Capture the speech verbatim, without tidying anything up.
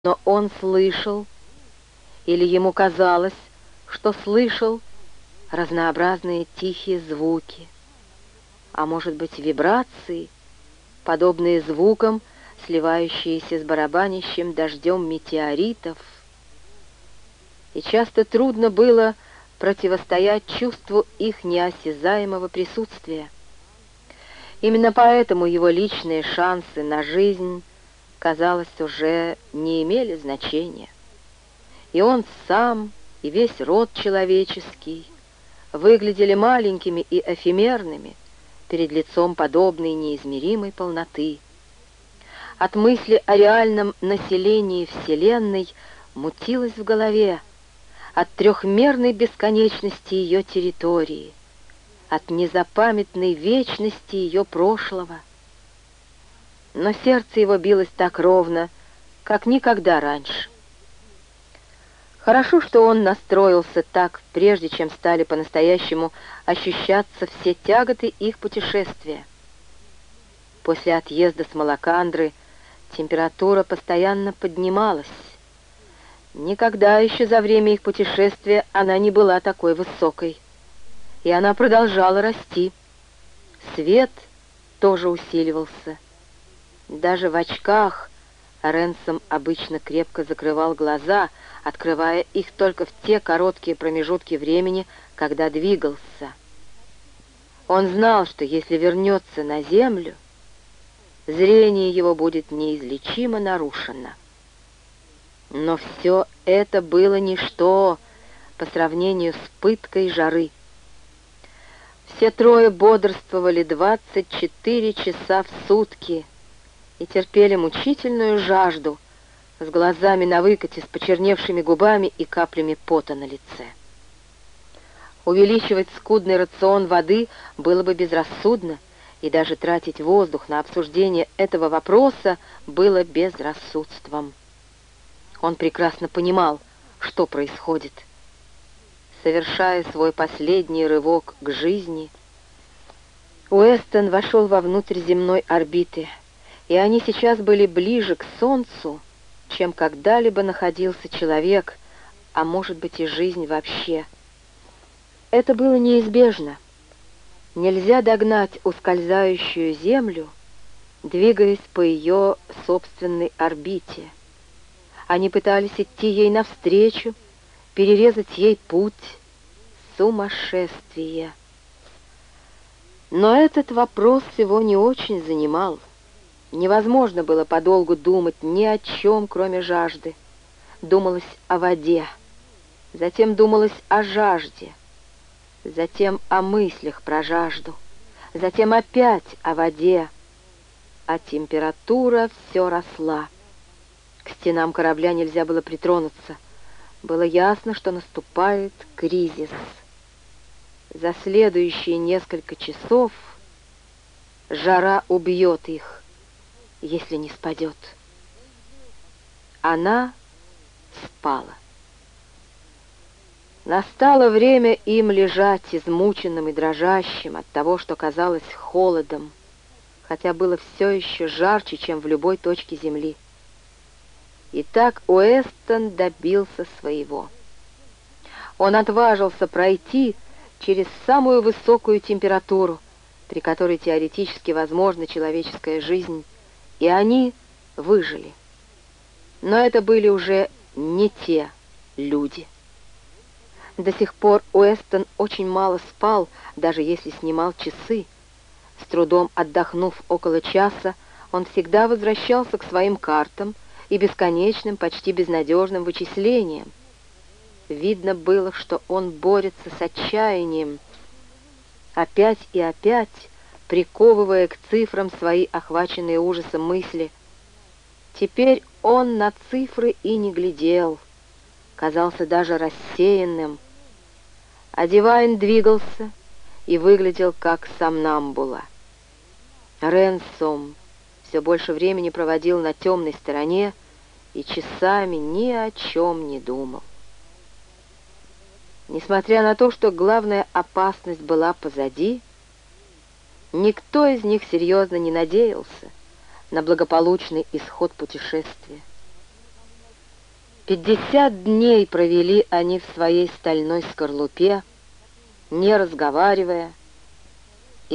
Но он слышал, или ему казалось, что слышал разнообразные тихие звуки, а может быть вибрации, подобные звукам, сливающиеся с барабанящим дождем метеоритов. И часто трудно было противостоять чувству их неосязаемого присутствия. Именно поэтому его личные шансы на жизнь, казалось, уже не имели значения. И он сам, и весь род человеческий выглядели маленькими и эфемерными перед лицом подобной неизмеримой полноты. От мысли о реальном населении Вселенной мутилось в голове, от трехмерной бесконечности ее территории, от незапамятной вечности ее прошлого. Но сердце его билось так ровно, как никогда раньше. Хорошо, что он настроился так, прежде чем стали по-настоящему ощущаться все тяготы их путешествия. После отъезда с Малакандры температура постоянно поднималась. Никогда еще за время их путешествия она не была такой высокой. И она продолжала расти. Свет тоже усиливался. Даже в очках Ренсом обычно крепко закрывал глаза, открывая их только в те короткие промежутки времени, когда двигался. Он знал, что если вернется на землю, зрение его будет неизлечимо нарушено. Но все это было ничто по сравнению с пыткой жары. Все трое бодрствовали двадцать четыре часа в сутки и терпели мучительную жажду, с глазами навыкате, с почерневшими губами и каплями пота на лице. Увеличивать скудный рацион воды было бы безрассудно, и даже тратить воздух на обсуждение этого вопроса было безрассудством. Он прекрасно понимал, что происходит. Совершая свой последний рывок к жизни, Уэстон вошел вовнутрь земной орбиты, и они сейчас были ближе к Солнцу, чем когда-либо находился человек, а может быть и жизнь вообще. Это было неизбежно. Нельзя догнать ускользающую Землю, двигаясь по ее собственной орбите. Они пытались идти ей навстречу, перерезать ей путь. Сумасшествие. Но этот вопрос его не очень занимал. Невозможно было подолгу думать ни о чем, кроме жажды. Думалось о воде, затем думалось о жажде, затем о мыслях про жажду, затем опять о воде, а температура все росла. К стенам корабля нельзя было притронуться. Было ясно, что наступает кризис. За следующие несколько часов жара убьет их, если не спадет. Она спала. Настало время им лежать измученным и дрожащим от того, что казалось холодом, хотя было все еще жарче, чем в любой точке земли. И так Уэстон добился своего. Он отважился пройти через самую высокую температуру, при которой теоретически возможна человеческая жизнь, и они выжили. Но это были уже не те люди. До сих пор Уэстон очень мало спал, даже если снимал часы. С трудом отдохнув около часа, он всегда возвращался к своим картам и бесконечным, почти безнадежным вычислениям. Видно было, что он борется с отчаянием, опять и опять приковывая к цифрам свои охваченные ужасом мысли. Теперь он на цифры и не глядел, казался даже рассеянным. А Дивайн двигался и выглядел как сомнамбула. Ренсом все больше времени проводил на темной стороне и часами ни о чем не думал. Несмотря на то, что главная опасность была позади, никто из них серьезно не надеялся на благополучный исход путешествия. Пятьдесят дней провели они в своей стальной скорлупе, не разговаривая,